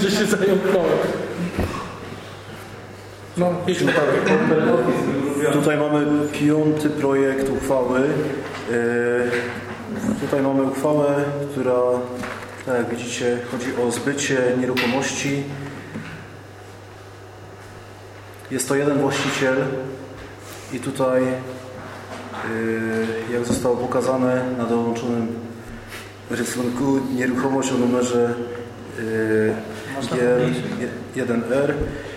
że się zająknąłem. No, jedźmy dalej. Tutaj mamy 5. projekt uchwały. Tutaj mamy uchwałę, która, tak jak widzicie, chodzi o zbycie nieruchomości. Jest to jeden właściciel i tutaj, jak zostało pokazane na dołączonym rysunku, nieruchomość o numerze G1R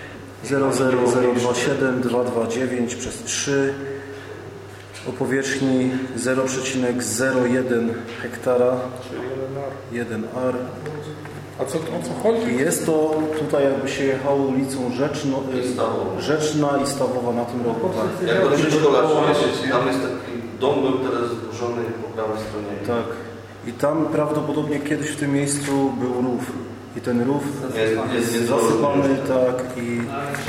00027 przez 3 o powierzchni 0,01 hektara, 1 ar. A o co chodzi? Jest to tutaj, jakby się jechało ulicą Rzeczna i Stawowa na tym roku. Tak. Jak do przedszkola, tam jest taki dom, był teraz zburzony po prawej stronie. Tak. I tam prawdopodobnie kiedyś w tym miejscu był rów. I ten rów jest zasypany, tak, i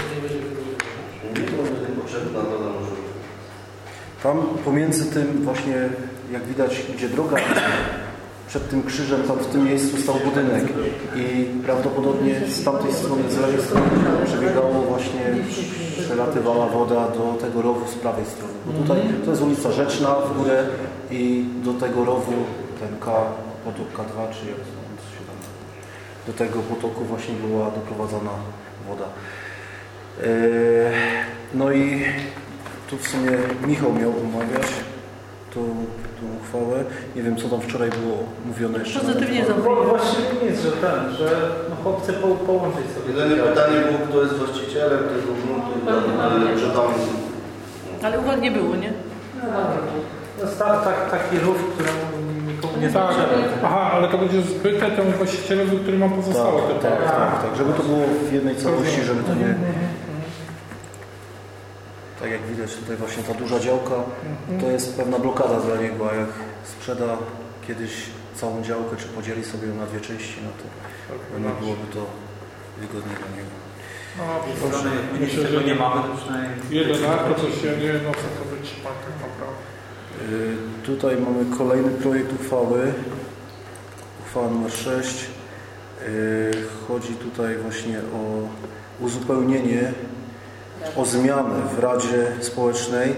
tam pomiędzy tym właśnie, jak widać, gdzie droga przed tym krzyżem, tam w tym miejscu stał budynek i prawdopodobnie z tamtej strony, z lewej strony przebiegało właśnie, przelatywała woda do tego rowu z prawej strony. Bo tutaj to jest ulica Rzeczna w górę i do tego rowu, ten potok K2, czy jak się tam, do tego potoku właśnie była doprowadzana woda. No i tu w sumie Michał miał omawiać tą uchwałę. Nie wiem, co tam wczoraj było mówione jeszcze. Pozytywnie właściwie nic, że chłopcy połączyć sobie. Jedyne pytanie było, kto jest właścicielem tego gruntu, że tam... Ale uwag nie było, nie? To jest taki rów, który nikomu nie Tak. potrzebny. Aha, ale to będzie zbyte temu właścicielowi, który ma pozostałe. Tak, żeby to było w jednej całości, żeby to nie... Tak jak widać tutaj właśnie ta duża działka, to jest pewna blokada dla niego, a jak sprzeda kiedyś całą działkę, czy podzieli sobie ją na 2 części, no to nie byłoby to wygodnie dla niego. No, myślę, że nie mamy, to przynajmniej... Jeden to coś ja nie wiem, co to wytrzyma tak naprawdę. Tutaj mamy kolejny projekt uchwały, uchwała nr 6. Chodzi tutaj właśnie o uzupełnienie, o zmianę w Radzie Społecznej.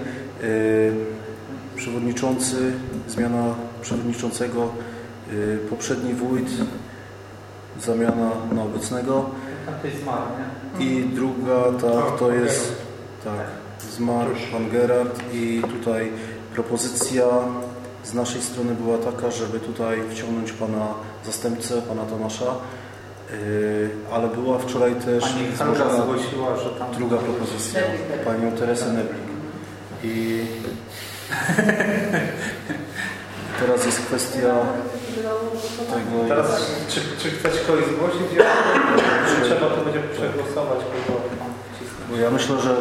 Zmiana przewodniczącego, poprzedni wójt, zamiana na obecnego. To jest zmarł, nie? I druga, tak, to jest, tak, zmarł pan Gerard i tutaj propozycja z naszej strony była taka, żeby tutaj wciągnąć pana zastępcę, pana Tomasza. Ale była wczoraj też zgłosiła, że tam... druga propozycja, panią Teresę Neblik. I teraz jest kwestia tego... Teraz, czy chcesz kogoś zgłosić? Czy trzeba to będzie przegłosować? Bo ja myślę, że...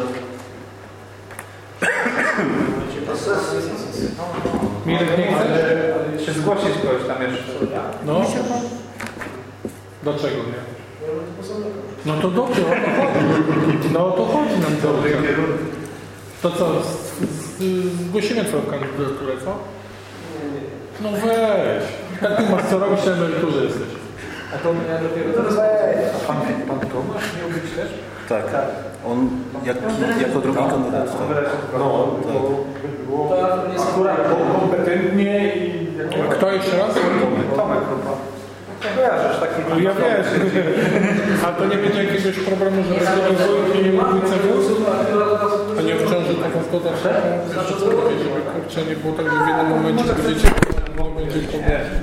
Mirek, nie chcesz? Czy zgłosić kogoś tam jeszcze? No. Dlaczego nie? No to dobrze, o to chodzi. No to chodzi nam dobrze. To co, zgłosimy twoją kandydaturę, co? No weź. Jak ty masz co robić na emeryturze jesteś? A to mnie dopiero... Pan Tomasz miał być też? Tak, on jako drugi kandydat. Tak. No, To akurat kompetentnie i... kto jeszcze raz? Tomek chyba. Kojarzysz taki... Ja wiesz. A to nie będzie jakiegoś problemu, że będzie wójt i wójce wóz? A nie obciąży taką gospodarczą? Żeby kurczę nie było tak, że w jednym momencie będziecie...